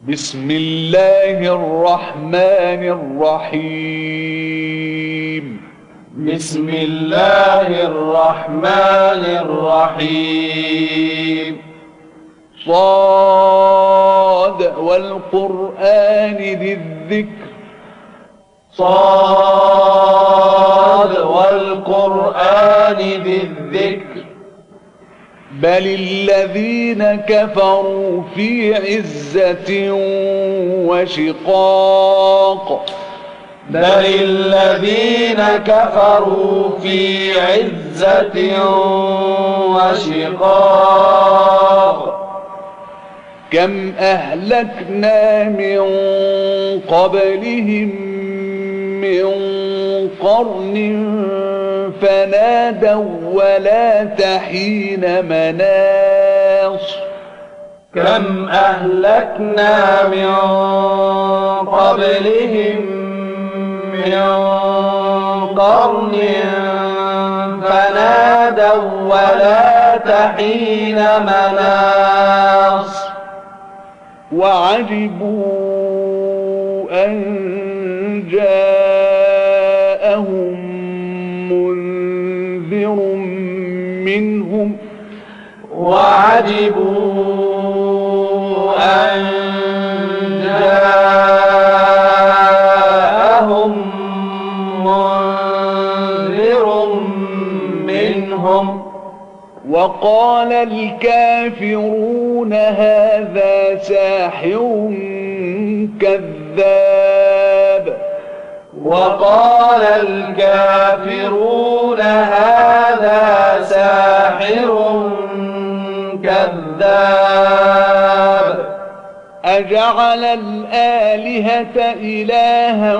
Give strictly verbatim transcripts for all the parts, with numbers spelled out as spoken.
بسم الله الرحمن الرحيم بسم الله الرحمن الرحيم صاد والقرآن ذي الذكر صاد والقرآن ذي الذكر بل الذين كفروا في عزة وشقاق بل الذين كفروا في عزة وشقاق كم أهلكنا من قبلهم من قرن فنادوا ولا تحين مناص كم أهلكنا من قبلهم من قرن فنادوا ولا تحين مناص وعجبوا أن جاءهم منذر منهم وعجبوا أن جاءهم منذر منهم وقال الكافرون هذا ساحر كذاب وقال الكافرون هذا ساحر كذاب أجعل الآلهة إلها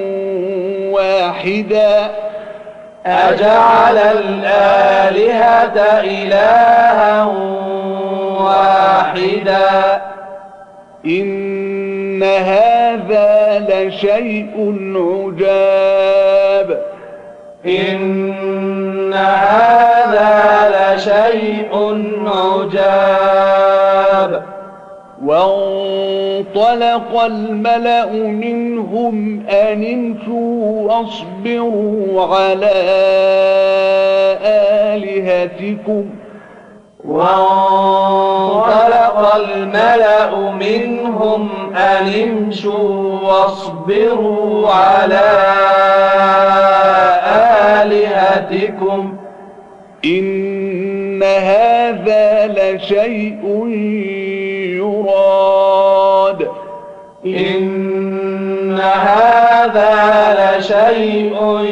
واحدا أجعل الآلهة إلها واحدا إن هذا لشيء عجاب إن هذا لشيء عجاب وانطلق الملأ منهم أن امشوا واصبروا على آلهتكم وانطلق الملأ منهم أن امشوا واصبروا على آلهتكم إن هذا لشيء يراد إن هذا لشيء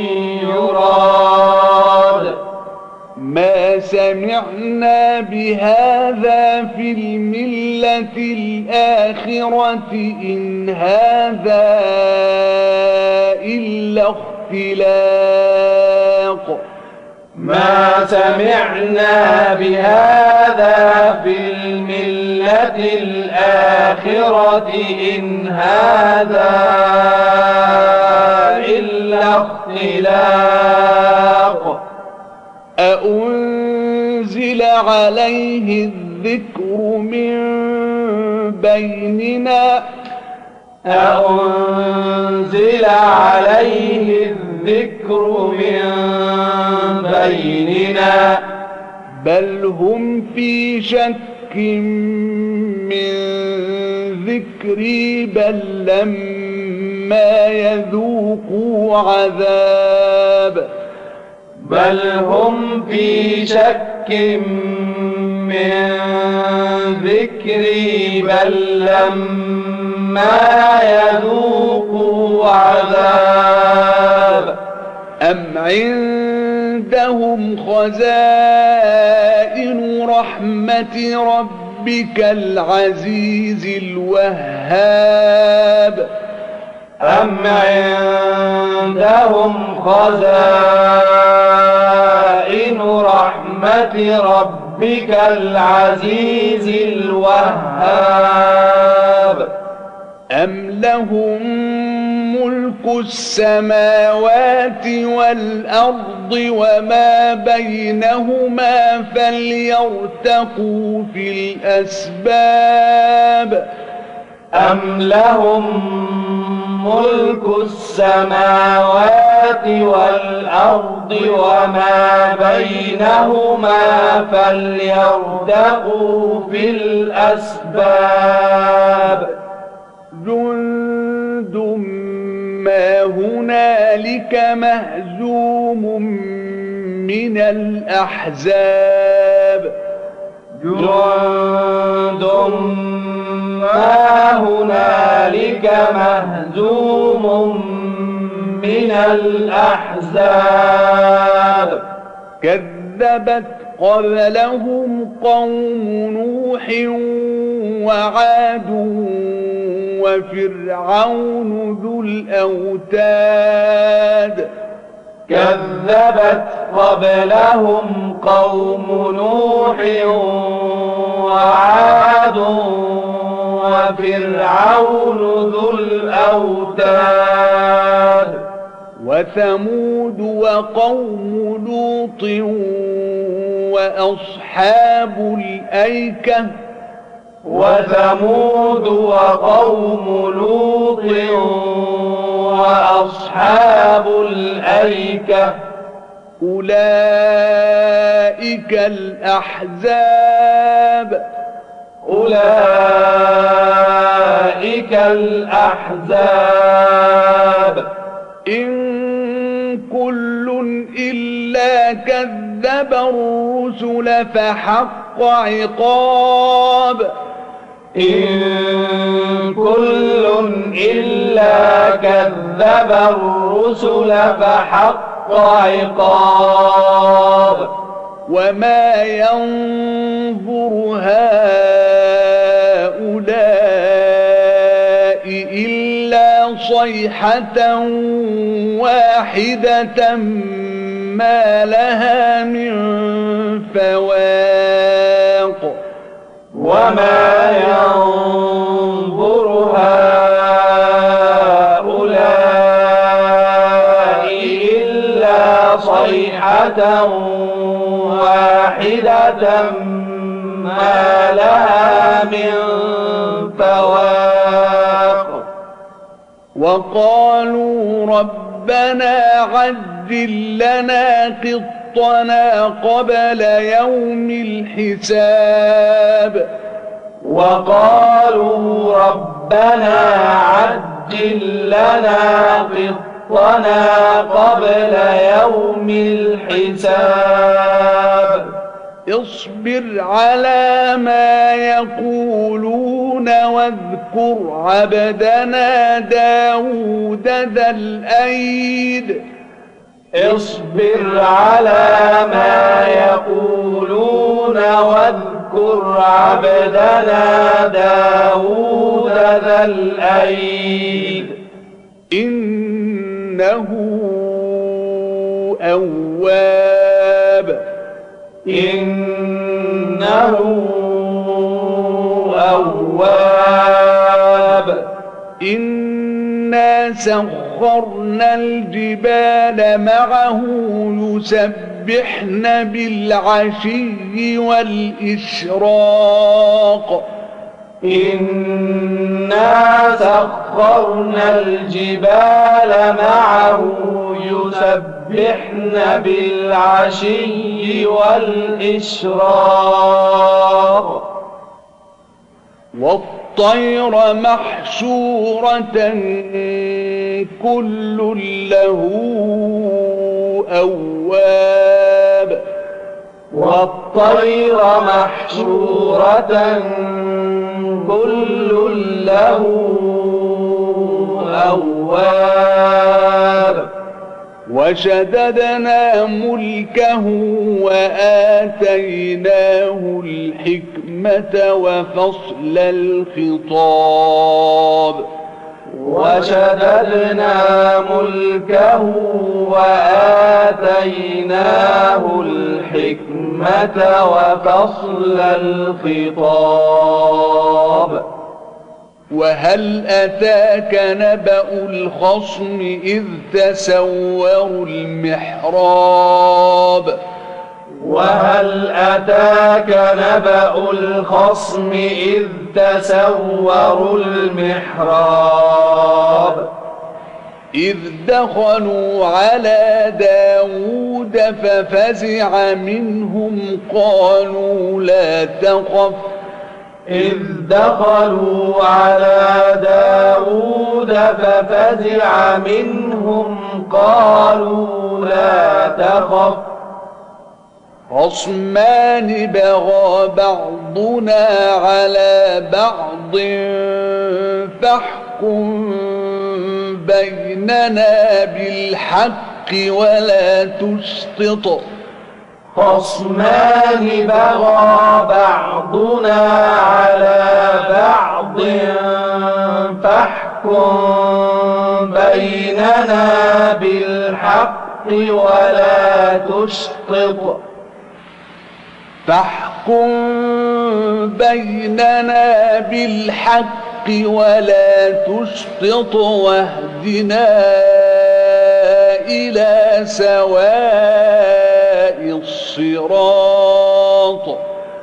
يراد ما سمعنا بهذا في الملة الآخرة إن هذا إلا اختلاق ما سمعنا بهذا في الملة الآخرة إن هذا إلا اختلاق أأنزل عليه الذكر من بيننا أأنزل عليه الذكر من بيننا بل هم في شك من ذكري بل لما يذوقوا عذاب بل هم في شك من ذكري بل لما يذوقوا عذاب أم عندهم خزائن رحمة ربك العزيز الوهاب أم عندهم خزائن رحمة ربك العزيز الوهاب أم لهم ملك السماوات والأرض وما بينهما فليرتقوا في الأسباب أم لهم ملك السماوات والأرض وما بينهما فليرتقوا في الأسباب جند ما هنالك مهزوم من الأحزاب جند ما هنالك مهزوم من الأحزاب كذبت قبلهم قوم نوح وعاد وفرعون ذو الأوتاد كذبت قبلهم قوم نوح وعاد وفرعون ذو الأوتاد وثمود وقوم لوط وأصحاب الأيكة وثمود وقوم لوط وأصحاب الأيكة أولئك الأحزاب أولئك الأحزاب إن كل إلا كذب الرسل فحق عقاب إن كل إلا كذب الرسل فحق عقاب وما ينظر هؤلاء إلا صيحة واحدة ما لها من فواق وما ينظر هؤلاء إلا صيحة واحدة ما لها من فواق وقالوا ربنا عجل لنا قطنا قبل يوم الحساب وقالوا ربنا عجل لنا قطنا قبل يوم الحساب اصبر على ما يقولون واذكر عبدنا داود ذا الأيد اصبر على ما يقولون واذكر عبدنا داود ذا الأيد إنه أواب إنه أواب إنا سخرنا الجبال معه يسبحن بالعشي والإشراق إنا سخرنا الجبال معه يسبحن بالعشي والإشراق والطير محشورة كل له أواب والطير محشورة كل له أواب وشددنا ملكه وآتيناه الحكمة وفصل الخطاب وشددنا ملكه وآتيناه الحكمة وفصل الخطاب وهل أتاك نبأ الخصم إذ تسوروا المحراب وهل أتاك نبأ الخصم إذ تسوروا المحراب إذ دخلوا على داود ففزع منهم قالوا لا تخف إذ دخلوا على داود ففزع منهم قالوا لا تخف خصمان بغى بعضنا على بعض فاحكم بيننا بالحق ولا تشطط خصمان بغى بعضنا على بعض فاحكم بيننا بالحق ولا تشطط فاحكم بيننا بالحق ولا تشطط واهدنا إلى سواء الصراط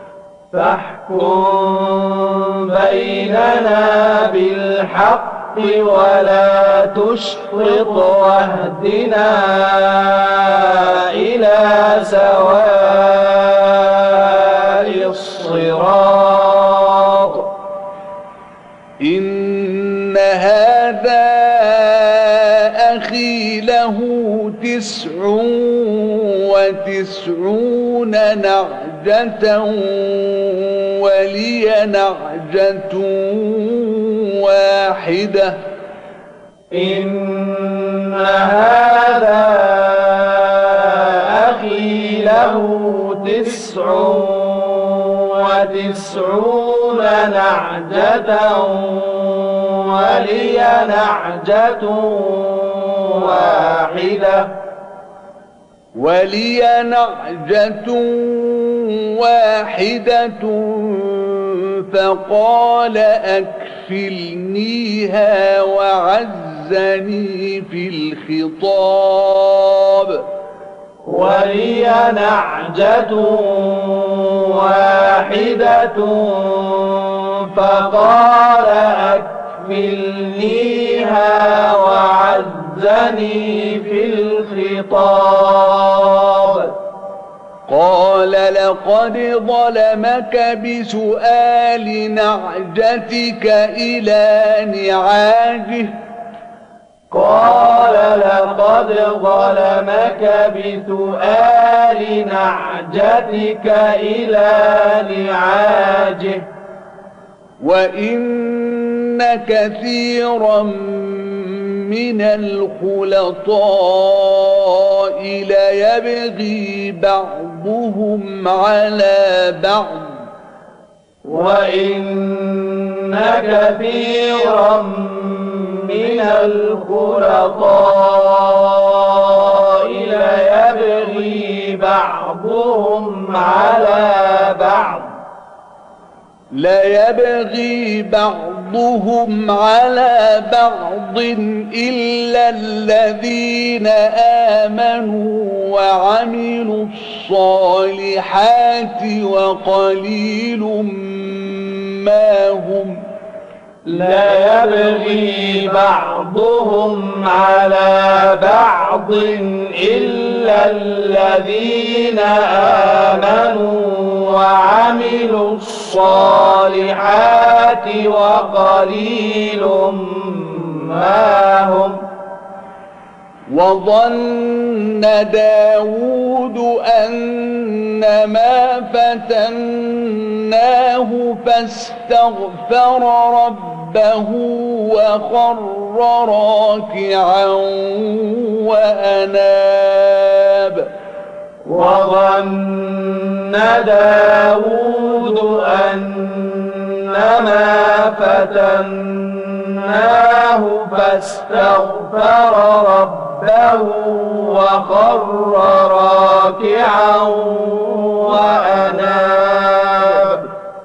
فاحكم بيننا بالحق ولا تشطط واهدنا إلى سواء الصراط إن هذا أخي له تسع وتسعون نعجة ولي نعجة واحدة إن هذا أخي له تسع وتسعون نعجة ولي نعجة واحدة ولي نعجة واحدة فقال أكفلنيها وعزني في الخطاب ولي نعجة واحدة فقال أكفلنيها وعزني في الخطاب قال لقد ظلمك بسؤال نعجتك إلى نعاجه قال لقد ظلمك بسؤال نعجتك إلى نعاجه وإن كثيرا من الخلطاء ليبغي بعضهم على بعض وإن كثيرا من الخلطاء ليبغي بعضهم على بعض ليبغي بعضهم على بعض إلا الذين آمنوا وعملوا الصالحات وقليل ما هم لا يبغي بعضهم على بعض إلا الذين آمنوا وعملوا الصالحات وقليل ما هم وظن داود أنما فتناه فاستغفر ربه وخر راكعا وأناب وظن داود أنما فتناه فاستغفر ربه وخر راكعا وأناب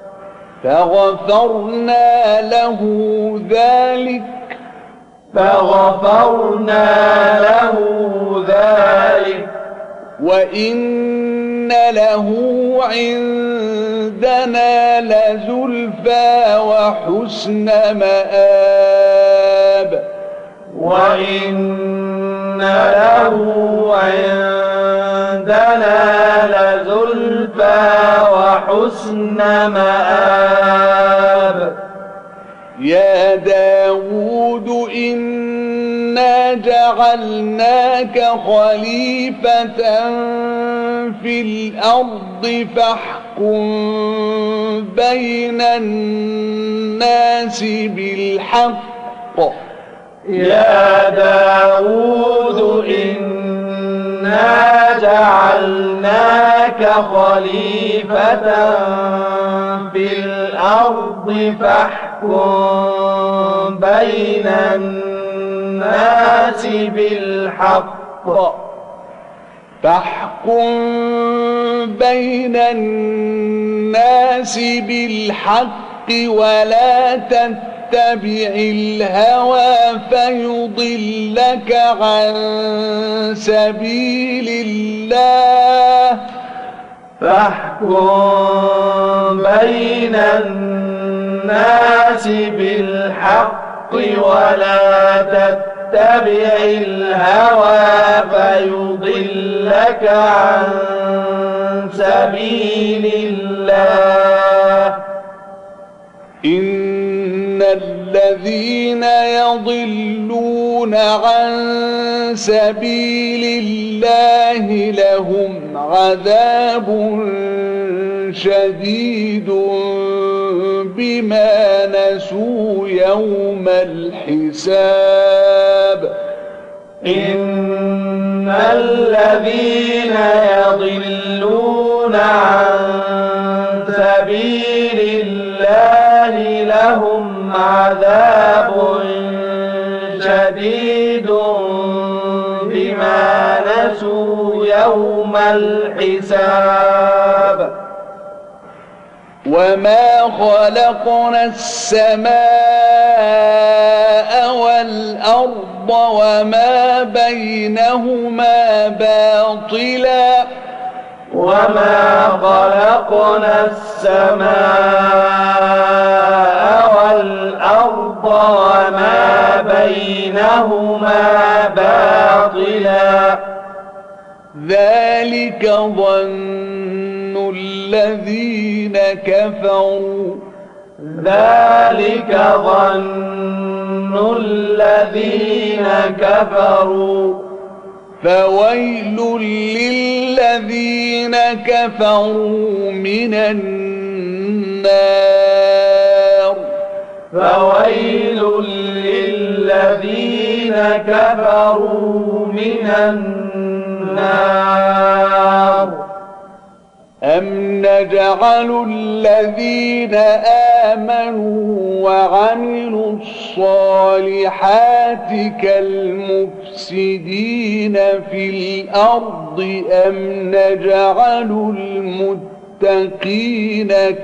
فغفرنا له ذلك فغفرنا له ذلك وإن له عندنا لزلفى وحسن مآب وإن له عندنا لزلفى وحسن مآب يا داود إنا جعلناك خليفة في الأرض فاحكم بين الناس بالحق يا داود إنا جعلناك خليفة في الأرض فاحكم بين الناس بالحق فاحكم بين الناس بالحق ولا تتبع الهوى فيضلك عن سبيل الله فاحكم بين الناس بالحق ولا تتبع الهوى فيضلك عن سبيل الله إن الذين يضلون عن سبيل الله لهم عذاب شديد بما نسوا يوم الحساب إن الذين يضلون عن سبيل الله لهم عذاب شديد بما نسوا يوم الحساب وما خلقنا السماء والأرض وما بينهما باطلا وما خلقنا السماء والأرض وما بينهما باطلا ذلك ظن الذين كفروا ذلك ظن الذين كفروا فويل للذين كفروا من النار فويل للذين كفروا من النار أم نجعل الذين آمنوا وعملوا الصالحات كالمفسدين في الأرض أم نجعل المتقين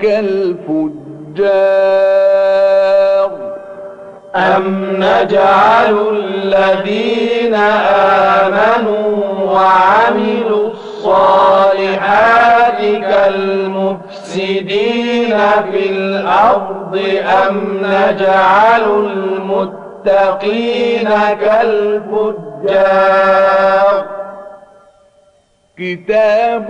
كالفجار أم نجعل الذين آمنوا وعملوا الصالحات كالمفسدين في الأرض أم نجعل المتقين كالفجار كتاب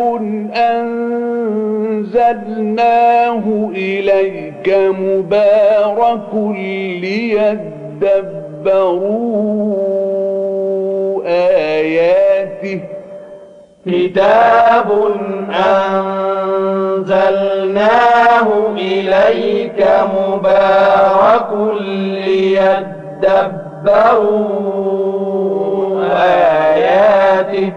أنزلناه إليك مبارك ليدبروا آياته كتاب أنزلناه إليك مبارك ليدبروا آياته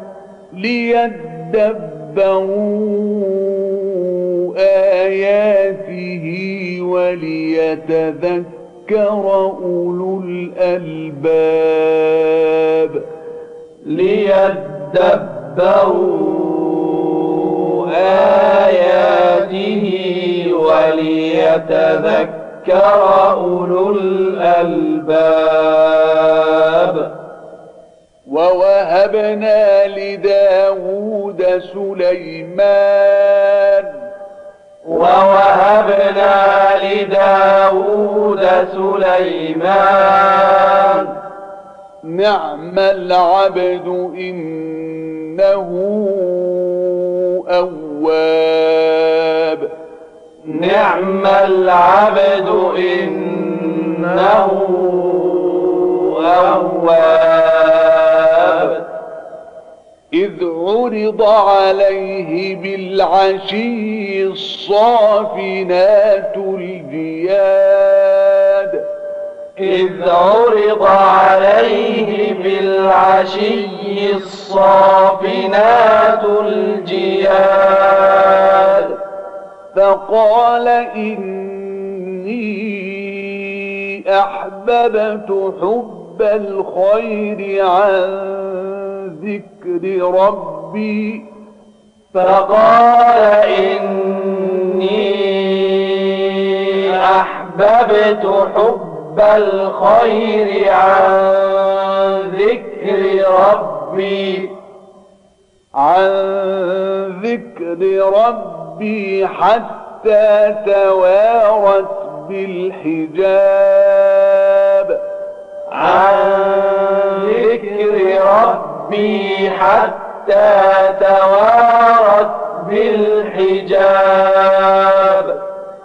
ليدبروا آياته وليتذكر أولو الألباب ليدبروا آياته وليتذكر أولو الألباب ووهبنا لداود سليمان ووهبنا لداود سليمان نعم العبد إنه أواب نعم العبد إنه أواب إذ عرض عليه بالعشي الصافنات الجياد إذ عرض عليه بالعشي الصافنات الجياد فقال إني أحببت حب الخير عن ذكر ربي فقال إني أحببت حب الخير عن ذكر ربي عن ذكر ربي حتى توارت بالحجاب عن ذكر ربي حتى توارت بالحجاب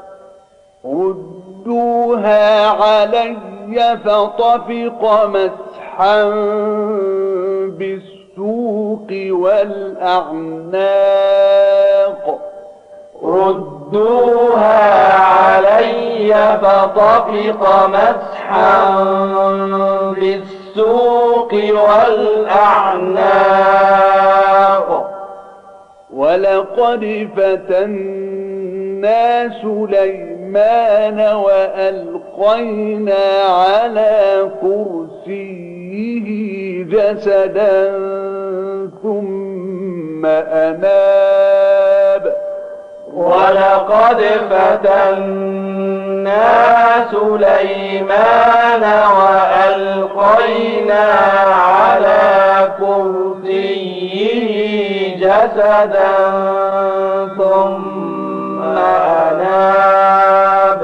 ردوها علي فطفق مسحا بالسوق والأعناق ردوها علي فطفق مسحا بالسوق والأعناق ولقد فتنا سليمان وألقينا على كرسيه جسدا ثم أناب ولقد فتنا سليمان وألقينا على كرسيه جسدا ثم أناب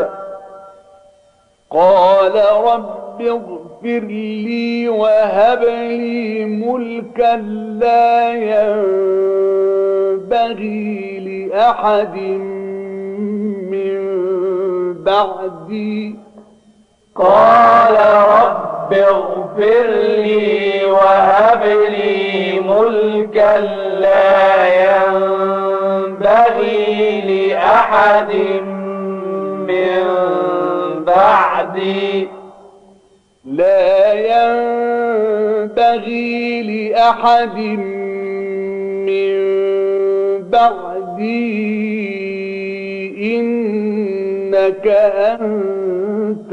قال رب اغفر لي وهب لي ملكا لا ينبغي لأحد من بعدي قال رب اغفر لي وهب لي ملكا لا ينبغي لأحد من بعدي لا ينبغي لأحد من بعدي إنك أنت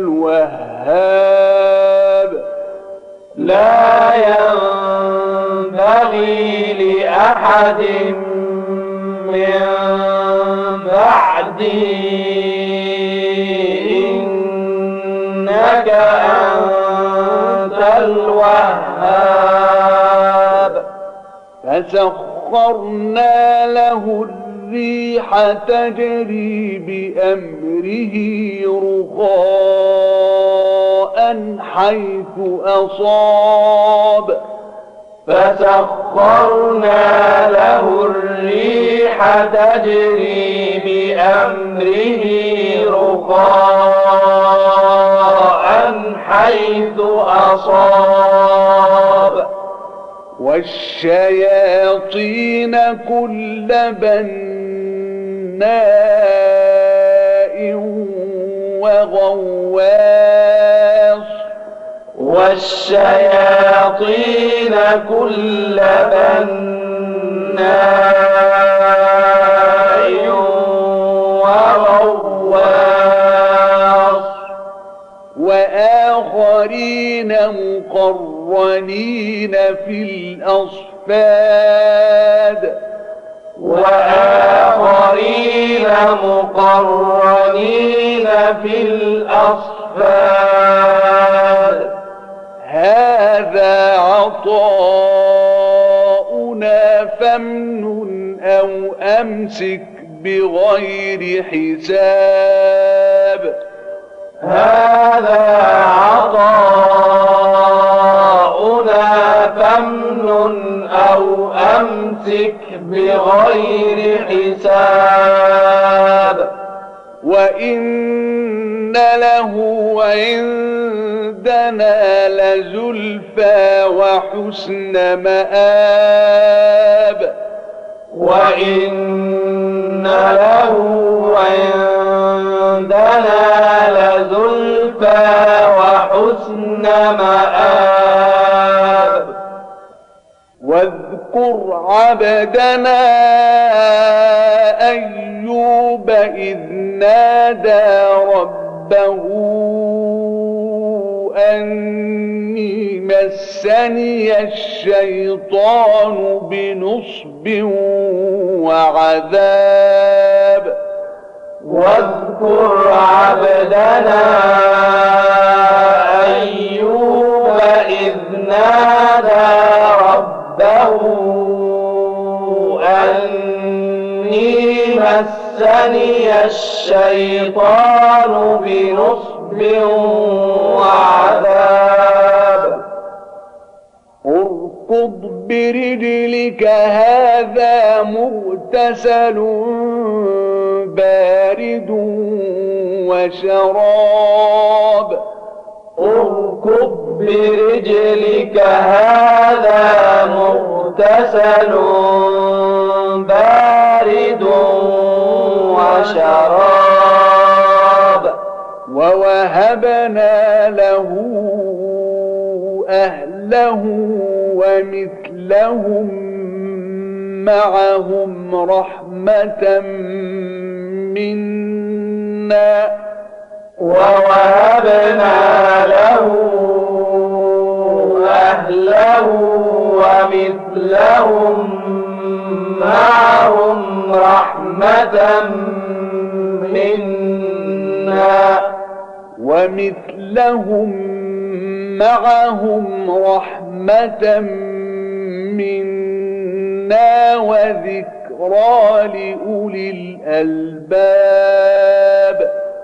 الوهاب لا ينبغي لأحد من بعدي إنك أنت الوهاب فسخرنا له الريح تجري بأمره رخاء حيث أصاب فسخرنا له الريح تجري بأمره رخاء حيث أصاب والشياطين كل بناء وغواص والشياطين كل بناء وغواص وآخرين مقرنين في الأصفاد وآخرين مقرنين في الأصفاد هذا عطاؤنا عطاؤنا فامنن أو أمسك بغير حساب هذا عطاؤنا فامنن أو أمسك بغير حساب وإن له عندنا لزلفى وحسن مآب وإن له عندنا لزلفى وحسن مآب واذكر عبدنا أيوب إذ نادى ربه أني مسني الشيطان بنصب وعذاب واذكر عبدنا أيوب إذ نادى ربه أني مسني الشيطان بنصب وعذاب اركض برجلك هذا مغتسل بارد وشراب اركض برجلك هذا مغتسل بارد وشراب ووهبنا له أهله ومثلهم معهم رحمة منا ووهبنا له أهله ومثلهم معهم رحمة منا ومثلهم معهم رحمة منا وذكرى لأولي الألباب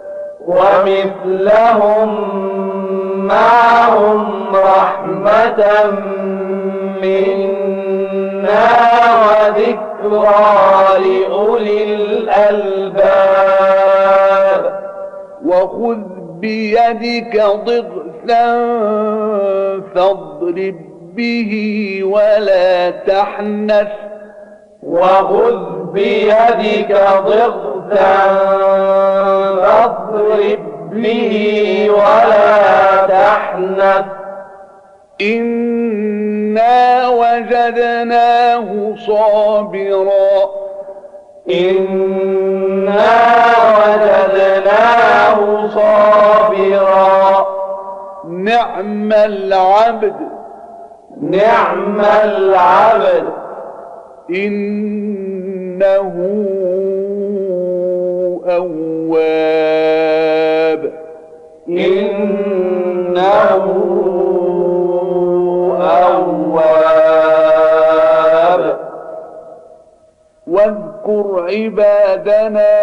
ومثلهم معهم رحمة منا وذكرى لأولي الألباب وخذ بيدك ضغثا فاضرب به ولا تحنث وخذ بيدك ضغثا فاضرب به ولا تحنث إنا وجدناه صابرا إنا وجدناه صابرا نعم العبد نعم العبد إنه أواب إنه أواب واذكر عبادنا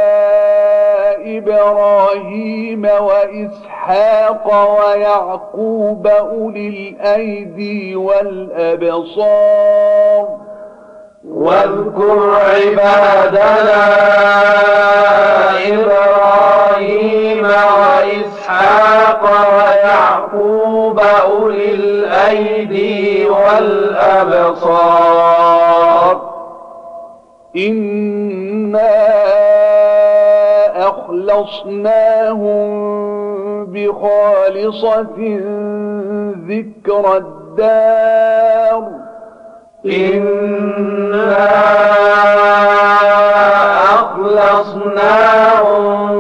إبراهيم وإسحاق ويعقوب أولي الأيدي والأبصار واذكر عبادنا إبراهيم وإسحاق ويعقوب أولي الأيدي والأبصار إنا أخلصناهم بخالصة ذكر الدار إنا أخلصناهم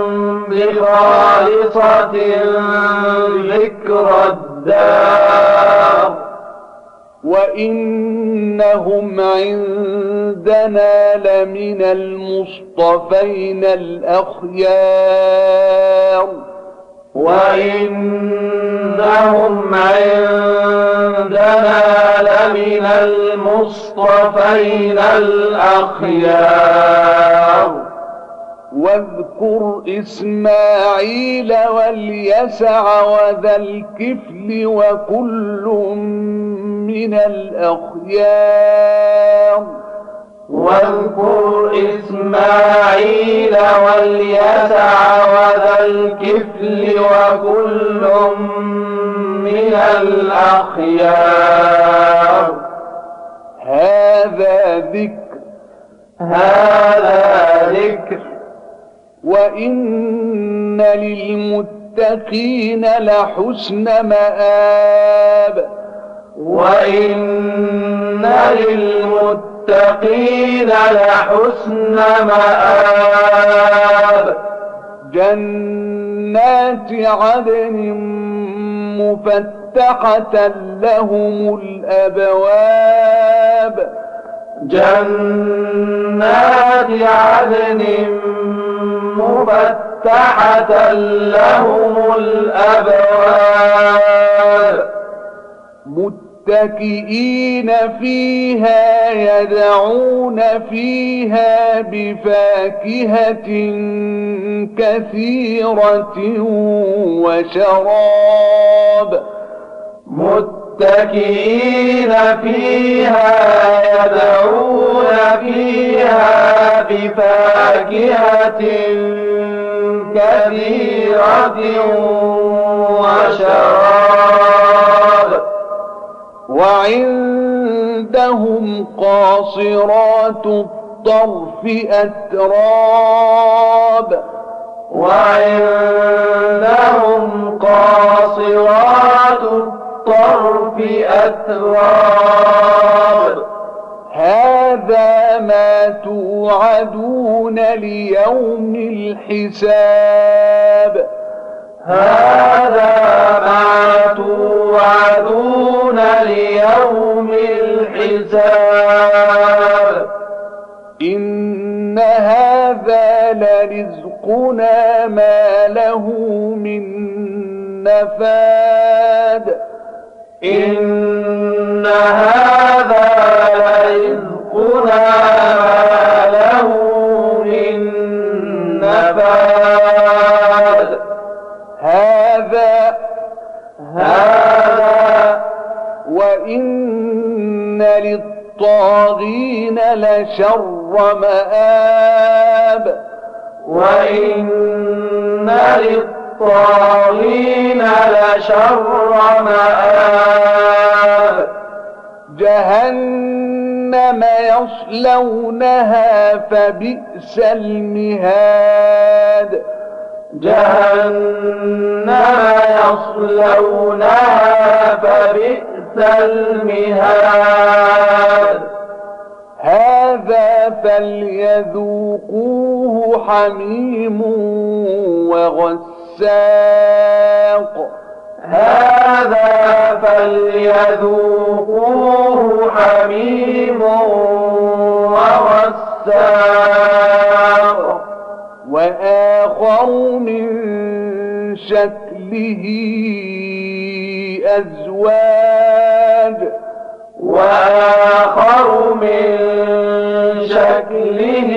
بخالصة ذكر الدار وإنهم عندنا لمن المصطفين الأخيار وإنهم عندنا المصطفين الأخيار. واذكر إسماعيل واليسع وذا الكفل وكل من الأخيار. واذكر إسماعيل واليسع وذا الكفل وكل من الأخيار. هذا ذكر هذا ذكر وإن للمتقين لحسن مآب. وإن للمتقين لحسن مآب. جنات عدن مفتحة لهم الأبواب. جنات عدن مفتحة لهم الأبواب. متكئين فيها يدعون فيها بفاكهة كثيرة وشراب. متكئين فيها يدعون فيها بفاكهة كثيرة وشراب. وعندهم قاصرات الطرف أتراب. وعندهم قاصرات الطرف أتراب. هذا ما توعدون ليوم الحساب. هذا ما توعدون ليوم الحساب. إن هذا لرزقنا ما له من نفاد. إن هذا لرزقنا ما له من نفاد. هذا هذا وإن للطاغين لشر مآب. وإن للطاغين لشر مآب. جهنم يصلونها فبئس المهاد. جهنم يصلونها فبئس المهاد. هذا فليذوقوه حميم وغساق. هذا فليذوقوه حميم وغساق. وآخر من شكله أزواج. وآخر من شكله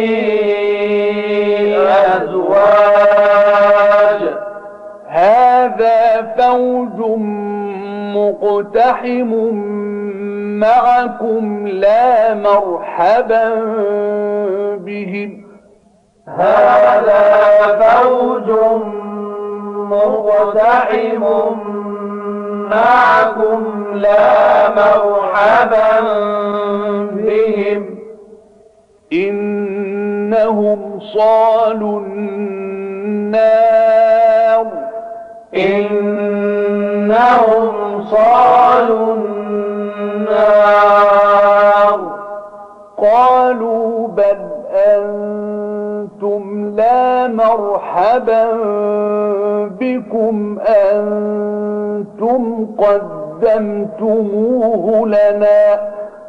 أزواج. هذا فوج مقتحم معكم لا مرحبا بهم. هذا فوج مقتحم معكم لا مرحبا بهم. إنهم صالوا النار. إنهم صالوا النار. قالوا بل أنتم لا مرحبا بكم أنتم قدمتموه لنا.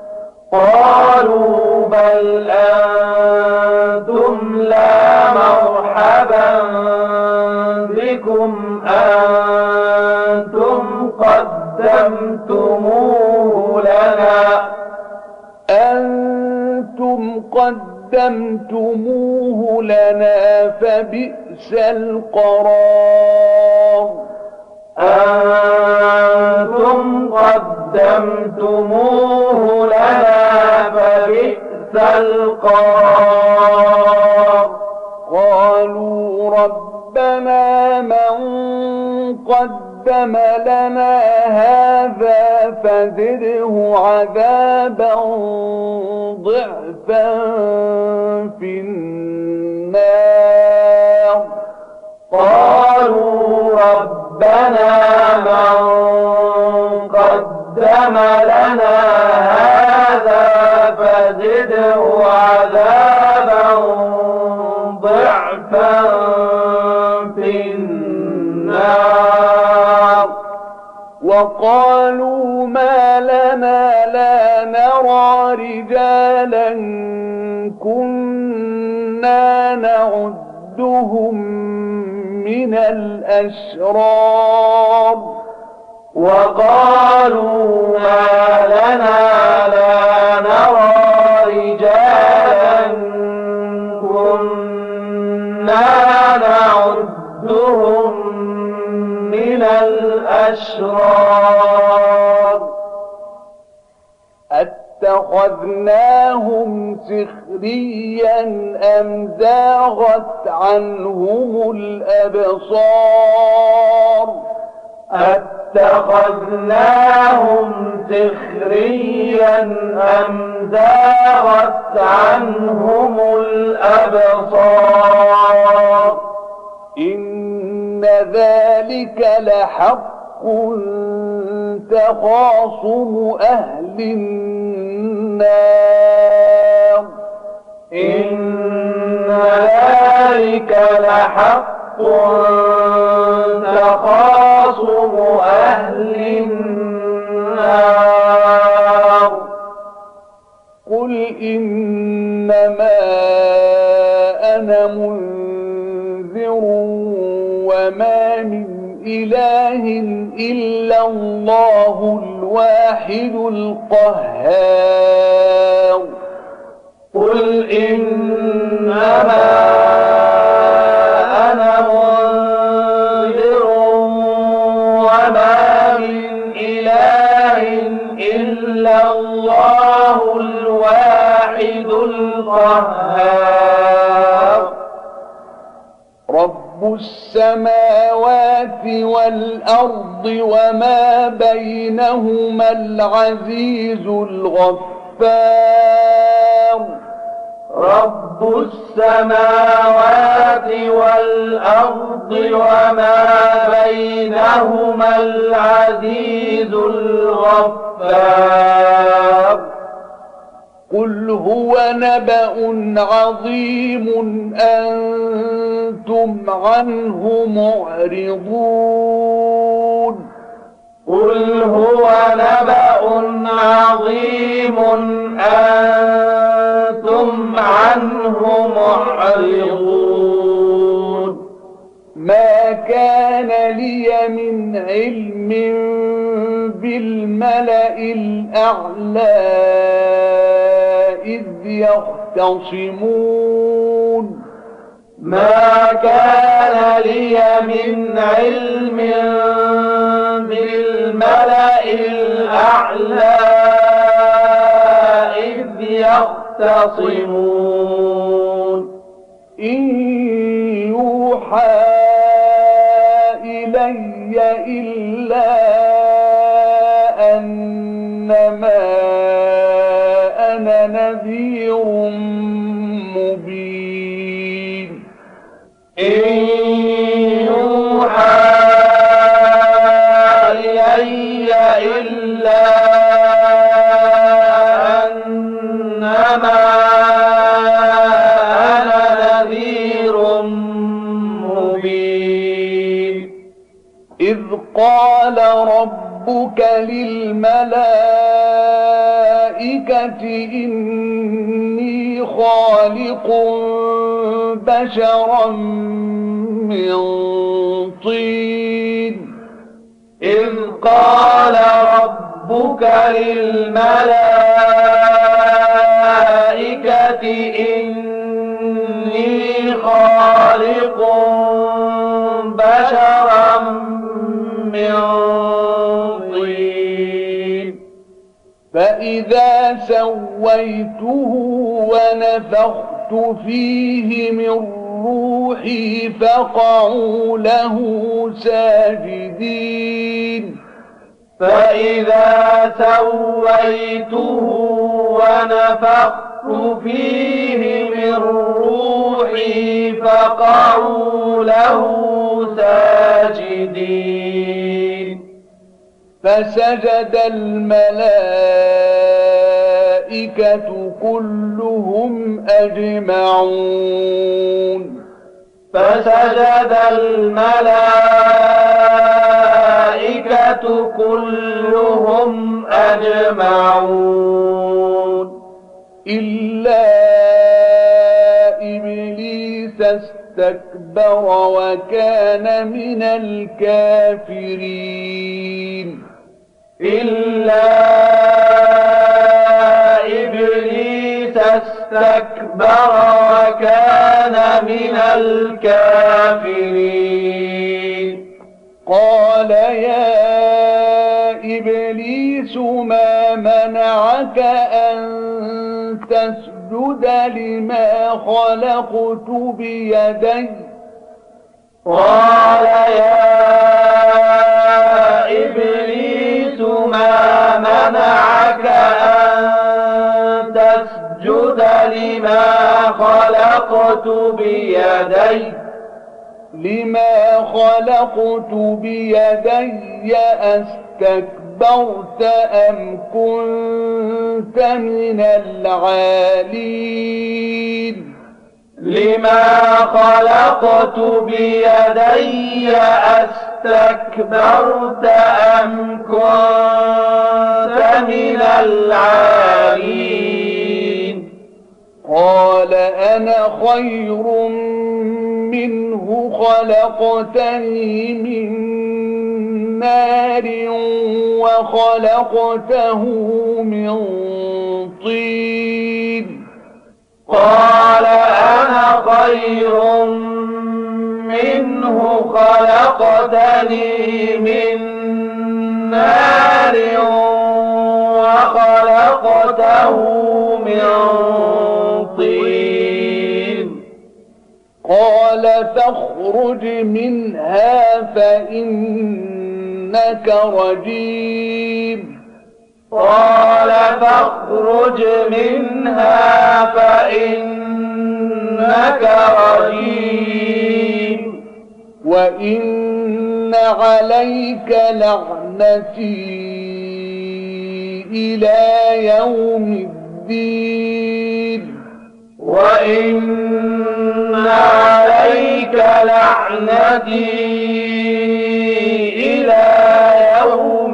قالوا بل أنتم لا مرحبا بكم أنتم قدمتموه لنا. قدمتموه لنا فبئس القرار أنتم قدمتموه لنا فبئس القرار قالوا ربنا من قدم لنا هذا فزده عذابا ضعفا في النار قالوا ربنا من قدم لنا هذا فزده عذابا ضعفا في النار وقالوا ما لنا لا نرى رجالا كنا نعدهم من الأشرار وقالوا ما لنا لا نرى رجالا كنا نعدهم من الأشرار اتخذناهم سخريا أم زاغت عنهم الأبصار اتخذناهم سخريا أم زاغت عنهم الأبصار إن ذلك لحق تخاصم أهل النار إن ذلك لحق تخاصم أهل النار قل إنما أنا منذر وما من إله إلا الله الواحد القهار قل إنما أنا منذر وما من إله إلا الله الواحد القهار رب السماوات والأرض وما بينهما العزيز الغفار رب السماوات والأرض وما بينهما العزيز الغفار قل هو نبأ عظيم أنتم عنه معرضون قل هو نبأ عظيم أنتم عنه معرضون ما كان لي من علم بالملأ الأعلى إذ يختصمون ما كان لي من علم بالملأ الأعلى إذ يختصمون إن يوحى إلي إلا أنما أنا نذير مبين إن يوحى إلي إلا أنما أنا نذير مبين إذ قال ربك للملائكة إني خالق بشرا من طين إذ قال ربك للملائكة بشرا من طين فإذا سويته ونفخت فيه من روحي فقعوا له ساجدين فإذا سويته ونفخت فيه من روحي فقعوا له ساجدين فسجد الملائكة كلهم أجمعون فسجد الملائكة كلهم أجمعون إلا إبليس استكبر وكان من الكافرين إلا إبليس استكبر وكان من الكافرين قال يا إبليس ما منعك أن تسجد لما خلقت بيدي قال يا إبليس ما منعك أن تسجد لما خلقت بيدي لما خلقت بيدي أستكبرت أم كنت من العالين لما خلقت بيدي أستكبرت أم كنت من العالين قال أنا خير منه خلقتني من نار وخلقته من طين قال أنا خير منه خلقتني من نار وخلقته من طين قال فاخرج منها فإنك رجيم قال فاخرج منها فإنك رجيم وإن عليك لعنتي إلى يوم الدين وإن عليك لعنتي إلى يوم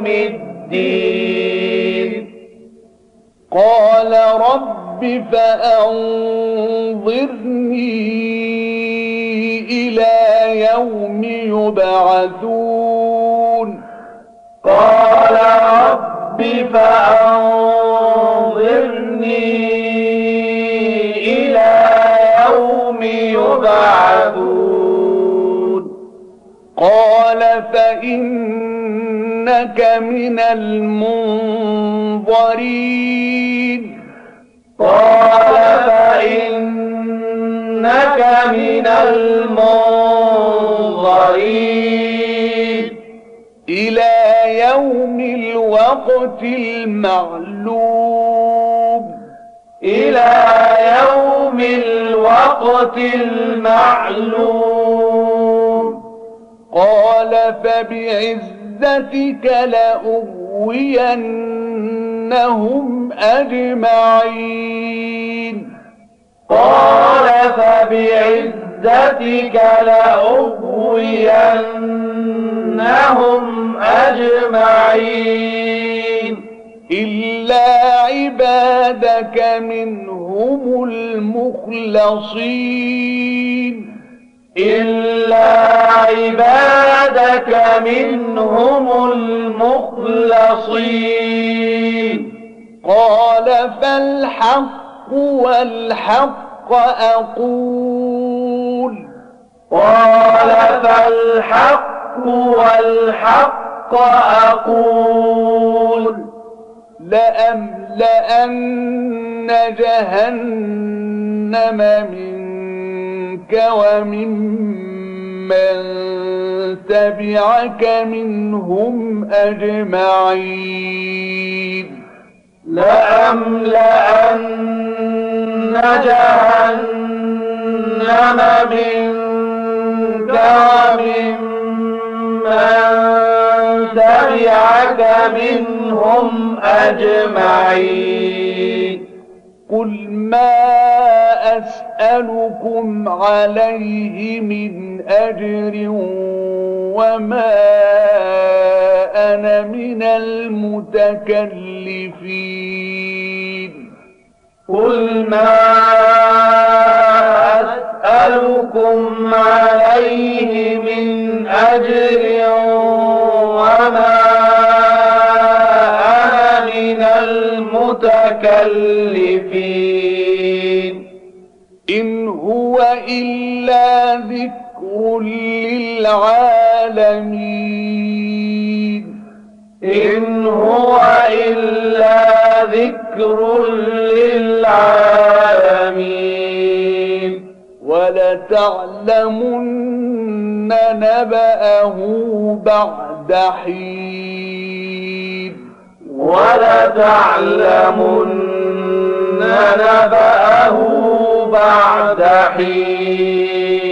الدين قال رب فأنظرني إلى يوم يبعثون قال رب فأنظرني إلى يوم يبعثون قال فإنك من المنظرين قال فإنك من المنظرين إلى يوم الوقت المعلوم إلى يوم الوقت المعلوم قال فبعزتك لأغوينهم أجمعين قال فبعزتك لأغوينهم أجمعين إلا عبادك منهم المخلصين إلا عبادك منهم المخلصين قال فالحق والحق أقول قال فالحق والحق أقول لأملأن جهنم منك وممن تبعك منهم أجمعين لأملأن جهنم منك وممن تبعك منهم أجمعين قل ما أسألكم عليه من أجر وما أنا من المتكلفين قل ما أسألكم عليه من أجر وما أنا من المتكلفين إن هو إلا ذكر للعالمين إن هو إلا ذكر للعالمين ولتعلمن نبأه بعد حين ولتعلمن نبأه بعد حين